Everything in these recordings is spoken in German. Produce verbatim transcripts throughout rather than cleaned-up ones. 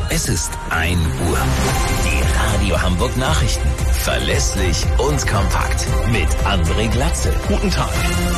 Es ist ein Uhr. Die Radio Hamburg Nachrichten. Verlässlich und kompakt. Mit André Glatzel. Guten Tag.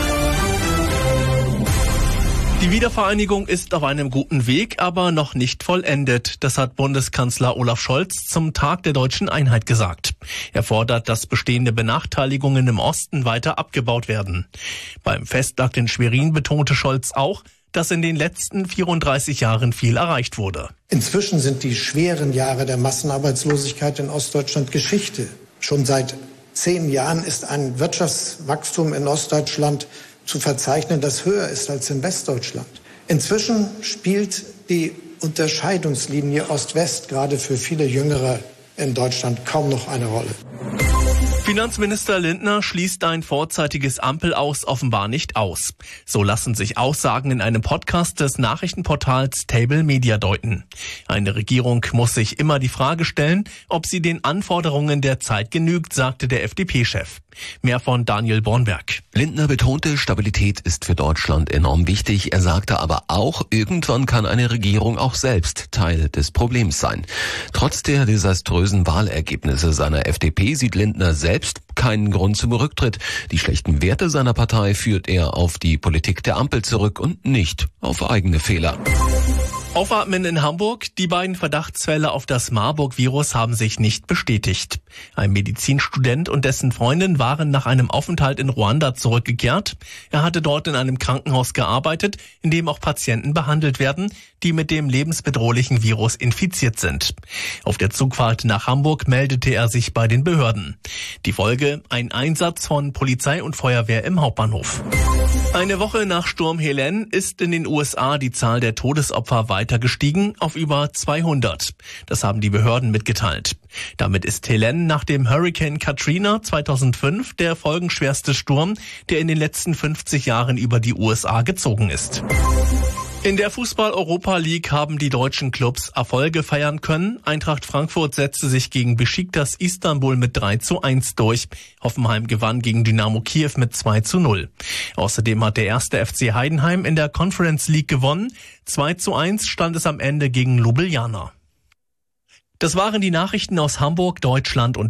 Die Wiedervereinigung ist auf einem guten Weg, aber noch nicht vollendet. Das hat Bundeskanzler Olaf Scholz zum Tag der deutschen Einheit gesagt. Er fordert, dass bestehende Benachteiligungen im Osten weiter abgebaut werden. Beim Festakt in Schwerin betonte Scholz auch, dass in den letzten vierunddreißig Jahren viel erreicht wurde. Inzwischen sind die schweren Jahre der Massenarbeitslosigkeit in Ostdeutschland Geschichte. Schon seit zehn Jahren ist ein Wirtschaftswachstum in Ostdeutschland zu verzeichnen, das höher ist als in Westdeutschland. Inzwischen spielt die Unterscheidungslinie Ost-West gerade für viele Jüngere in Deutschland kaum noch eine Rolle. Finanzminister Lindner schließt ein vorzeitiges Ampelaus offenbar nicht aus. So lassen sich Aussagen in einem Podcast des Nachrichtenportals Table Media deuten. Eine Regierung muss sich immer die Frage stellen, ob sie den Anforderungen der Zeit genügt, sagte der F D P-Chef. Mehr von Daniel Bornberg. Lindner betonte, Stabilität ist für Deutschland enorm wichtig. Er sagte aber auch, irgendwann kann eine Regierung auch selbst Teil des Problems sein. Trotz der desaströsen Wahlergebnisse seiner F D P sieht Lindner selbst keinen Grund zum Rücktritt. Die schlechten Werte seiner Partei führt er auf die Politik der Ampel zurück und nicht auf eigene Fehler. Aufatmen in Hamburg. Die beiden Verdachtsfälle auf das Marburg-Virus haben sich nicht bestätigt. Ein Medizinstudent und dessen Freundin waren nach einem Aufenthalt in Ruanda zurückgekehrt. Er hatte dort in einem Krankenhaus gearbeitet, in dem auch Patienten behandelt werden, die mit dem lebensbedrohlichen Virus infiziert sind. Auf der Zugfahrt nach Hamburg meldete er sich bei den Behörden. Die Folge: ein Einsatz von Polizei und Feuerwehr im Hauptbahnhof. Eine Woche nach Sturm Helene ist in den U S A die Zahl der Todesopfer weiter gestiegen auf über zweihundert. Das haben die Behörden mitgeteilt. Damit ist Helene nach dem Hurricane Katrina zweitausendfünf der folgenschwerste Sturm, der in den letzten fünfzig Jahren über die U S A gezogen ist. In der Fußball-Europa League haben die deutschen Clubs Erfolge feiern können. Eintracht Frankfurt setzte sich gegen Besiktas Istanbul mit drei zu eins durch. Hoffenheim gewann gegen Dynamo Kiew mit zwei zu null. Außerdem hat der erste F C Heidenheim in der Conference League gewonnen. zwei zu eins stand es am Ende gegen Ljubljana. Das waren die Nachrichten aus Hamburg, Deutschland und